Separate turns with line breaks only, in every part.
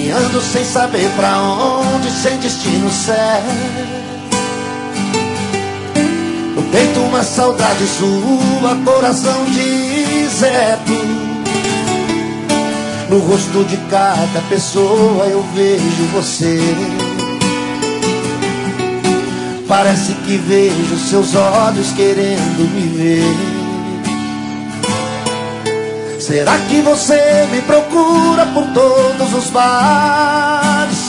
E ando sem saber pra onde, sem destino certo. No peito uma saudade sua, coração deserto. No rosto de cada pessoa eu vejo você. Parece que vejo seus olhos querendo me ver. Será que você me procura por todos os bares?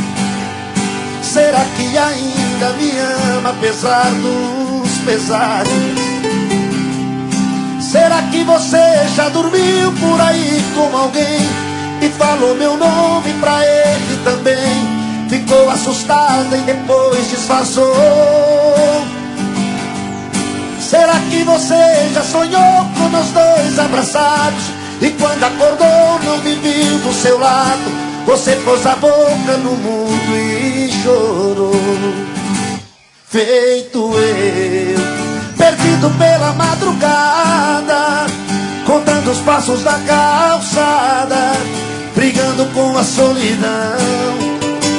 Será que ainda me ama apesar dos pesares? Será que você já dormiu por aí com alguém e falou meu nome pra ele também? Ficou assustada e depois disfarçou. Será que você já sonhou com nós dois abraçados e quando acordou não me viu do seu lado? Você pôs a boca no mundo e chorou. Feito eu, perdido pela madrugada, contando os passos da calçada, brigando com a solidão.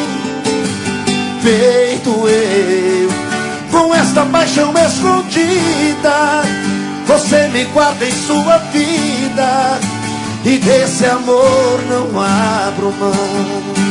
Feito eu, com esta paixão escondida, você me guarda em sua vida, e desse amor não abro mão.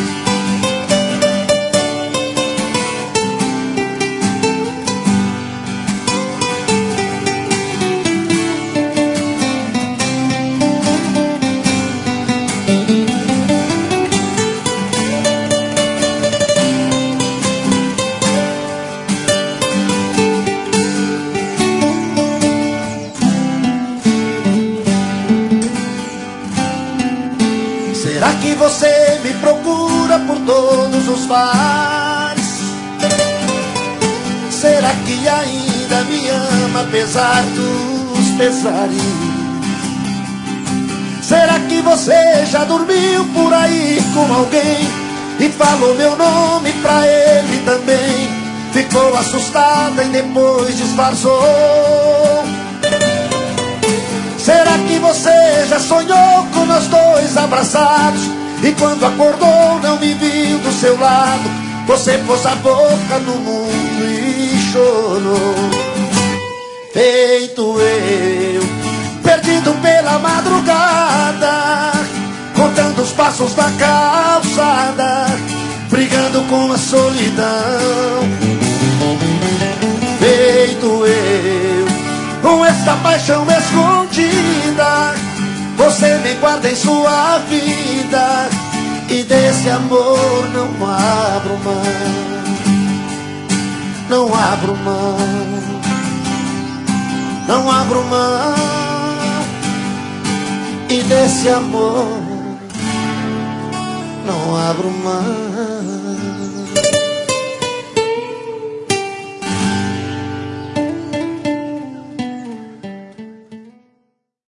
Será que você me procura por todos os bares? Será que ainda me ama apesar dos pesares? Será que você já dormiu por aí com alguém e falou meu nome pra ele também? Ficou assustada e depois disfarçou. Será que você já sonhou com nós dois abraçados e quando acordou não me viu do seu lado? Você pôs a boca no mundo e chorou. Feito eu, perdido pela madrugada, contando os passos da calçada, brigando com a solidão. Feito eu, com esta paixão escondida, você me guarda em sua vida, e desse amor não abro mão. Não abro mão, não abro mão, e desse amor não abro mão.